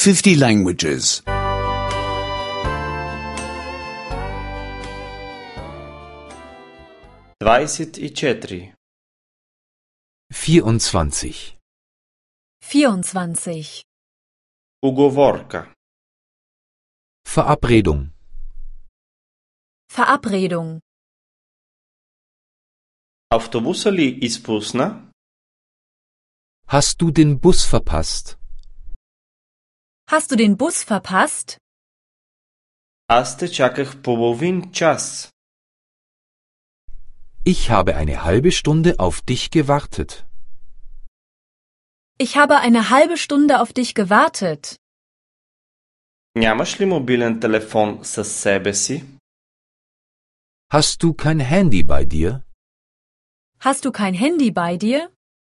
50 languages. 24. 24. 24. Уговорка. Verabredung. Verabredung. Автобуса ли изпусна? Hast du den Bus verpasst? Hast du den Bus verpasst? Аз те чаках половин час. Ich habe eine halbe Stunde auf dich gewartet. Ich habe eine halbe Stunde auf dich gewartet. Нямаш ли мобилен телефон със себе си? Hast du kein Handy bei dir? Hast du kein Handy bei dir?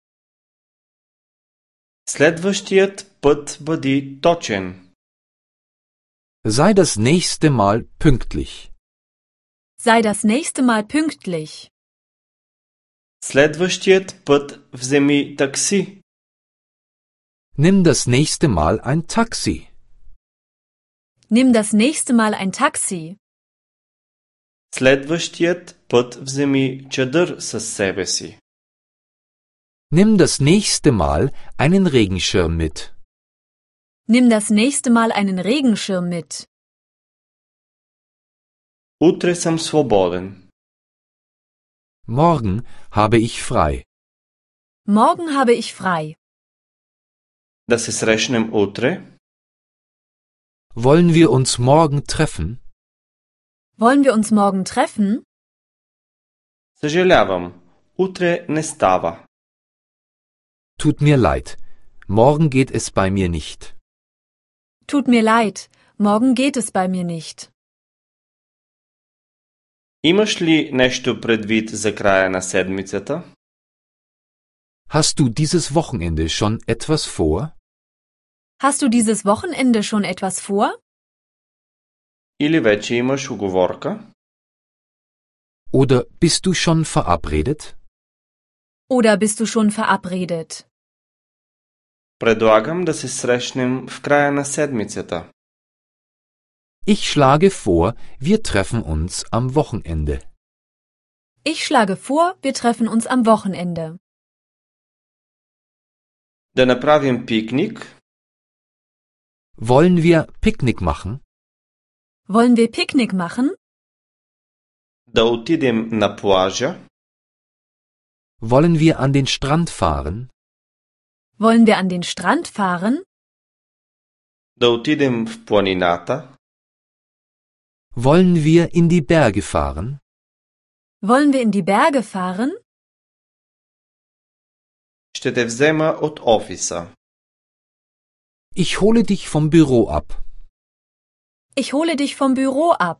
Следващият път бъди точен. Sei das nächste Mal pünktlich. Sei das nächste Mal pünktlich. Следващият път вземи такси. Nimm das nächste Mal ein Taxi. Nimm das nächste Mal ein Taxi. Следващият път вземи чадър със себе си. Nimm das nächste Mal einen Regenschirm mit. Nimm das nächste Mal einen Regenschirm mit. Утре съм свободен. Morgen habe ich frei. Morgen habe ich frei. Да се срещнем утре? Wollen wir uns morgen treffen? Wollen wir uns morgen treffen? Съжалявам, утре не става. Tut mir leid. Morgen geht es bei mir nicht. Tut mir leid, morgen geht es bei mir nicht. Имаш ли нещо предвид за края на седмицата? Hast du dieses Wochenende schon etwas vor? Hast du dieses Wochenende schon etwas vor? Или вече имаш уговорка? Oder bist du schon verabredet? Oder bist du schon verabredet? Предлагам да се срещнем в края на седмицата. Ich schlage vor, wir treffen uns am Wochenende. Ich schlage vor, wir treffen uns am Wochenende. Да направим пикник? Wollen wir Picknick machen? Wollen wir Picknick machen? Да отидем на плажа? Wollen wir an den Strand fahren? Wollen wir an den Strand fahren? Да отидем в планината? Wollen wir in die Berge fahren? Wollen wir in die Berge fahren? Ще те взема от офиса. Ich hole dich vom Büro ab. Ich hole dich vom Büro ab.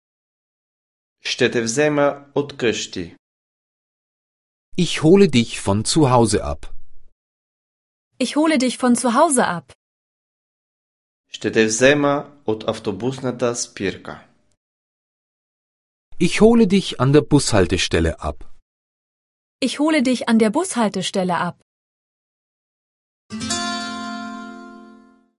Ще те взема от къщи. Ich hole dich von zu Hause ab. Ich hole dich von zu Hause ab. Ще те взема от автобусната спирка. Ich hole dich an der Bushaltestelle ab. Ich hole dich an der Bushaltestelle ab.